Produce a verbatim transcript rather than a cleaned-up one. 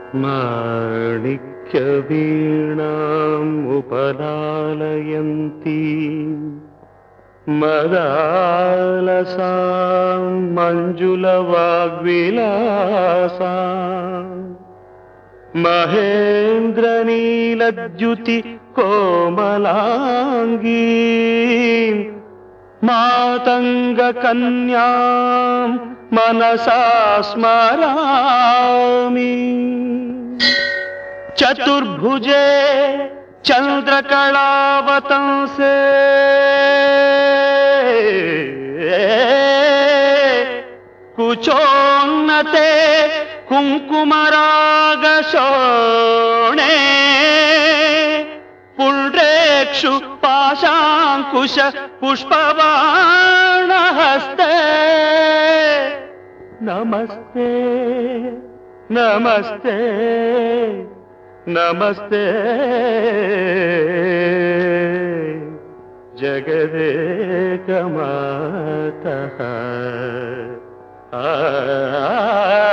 మాణిక్యవీణాం ఉపలాలయంతి మదాలసాం మంజులవాగ్విలాసాం మహేంద్రనీలద్యుతి కోమలాంగీ మాతంగకన్యాం మనసా స్మరామి. చతుర్భుజే చంద్రకళావతంసే కుచోన్నతే కుంకుమరాగశోణే పుండ్రేక్షు పాశాంకుశ పుష్పబాణహస్తే నమస్తే నమస్తే నమస్తే జగదేకమాతః. ఆ